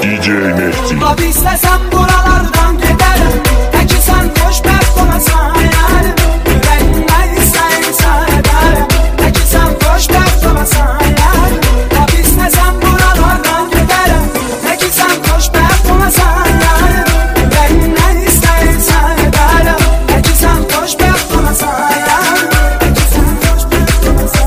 DJ Mehdi. Tabi istesem buralardan giderim, peki sen xoşbəxt olasan yarim. Ürəyimdən istəyirsən edərəm, peki sen xoşbəxt olasan yarim. Tabi istesem buralardan giderim, peki sen xoşbəxt olasan yarim. Ürəyimdən istəyirsən edərəm, peki sen xoşbəxt olasan yarim. Peki sen xoşbəxt olasan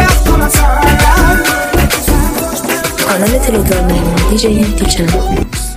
کانال تلگرامی DJ Mehdi Channel.